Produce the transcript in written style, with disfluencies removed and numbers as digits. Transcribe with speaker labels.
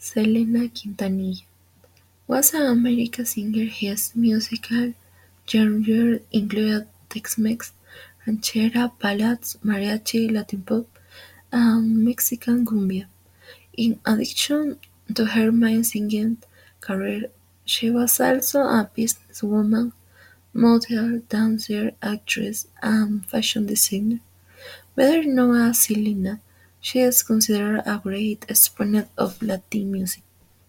Speaker 1: Selena Quintanilla was an American singer. His musical genre included Tex-Mex, ranchera, ballads, mariachi, Latin pop, and Mexican cumbia. In addition to her main singing career, she was also a businesswoman, model, dancer, actress, and fashion designer. Better known as Selena, she is considered a great exponent of Latin music.